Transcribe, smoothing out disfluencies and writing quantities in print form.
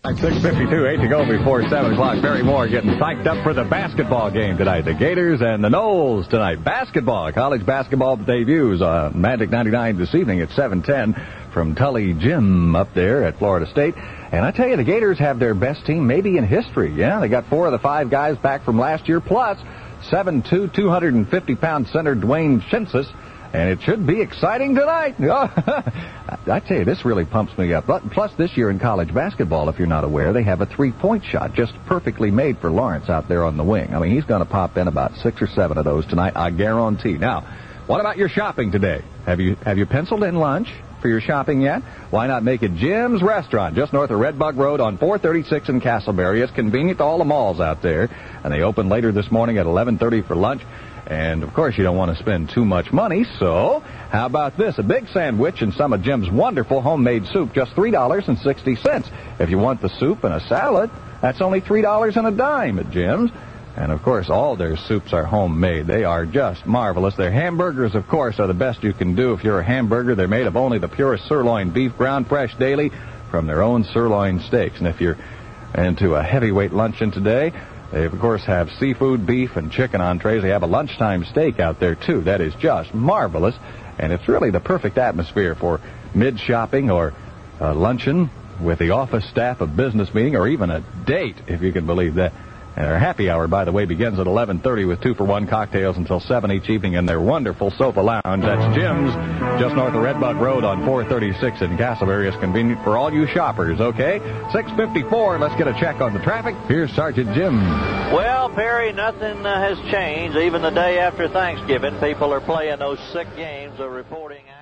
6:52, 8 to go before 7 o'clock. Barry Moore getting psyched up for the basketball game tonight. The Gators and the Noles tonight. Basketball, college basketball debuts on Magic 99 this evening at 7:10 from Tully Gym up there at Florida State. And I tell you, the Gators have their best team maybe in history. Yeah, they got 4 of the 5 guys back from last year, plus 7'2", 250-pound center Dwayne Shinsis. And it should be exciting tonight. I tell you, this really pumps me up. But plus, this year in college basketball, if you're not aware, they have a 3-point shot just perfectly made for Lawrence out there on the wing. I mean, he's going to pop in about 6 or 7 of those tonight, I guarantee. Now, what about your shopping today? Have you penciled in lunch for your shopping yet? Why not make it Jim's Restaurant, just north of Red Bug Road on 436 in Castleberry. It's convenient to all the malls out there. And they open later this morning at 11:30 for lunch. And, of course, you don't want to spend too much money, so how about this? A big sandwich and some of Jim's wonderful homemade soup, just $3.60. If you want the soup and a salad, that's only $3 and a dime at Jim's. And, of course, all their soups are homemade. They are just marvelous. Their hamburgers, of course, are the best you can do if you're a hamburger. They're made of only the purest sirloin beef, ground fresh daily from their own sirloin steaks. And if you're into a heavyweight luncheon today, they, of course, have seafood, beef, and chicken entrees. They have a lunchtime steak out there, too. That is just marvelous. And it's really the perfect atmosphere for mid-shopping or luncheon with the office staff, a business meeting, or even a date, if you can believe that. And their happy hour, by the way, begins at 11:30 with 2-for-1 cocktails until 7 each evening in their wonderful Sofa Lounge. That's Jim's, just north of Red Bug Road on 436 in Castleberry. It's convenient for all you shoppers, okay? 6:54, let's get a check on the traffic. Here's Sergeant Jim. Well, Perry, nothing has changed. Even the day after Thanksgiving, people are playing those sick games of reporting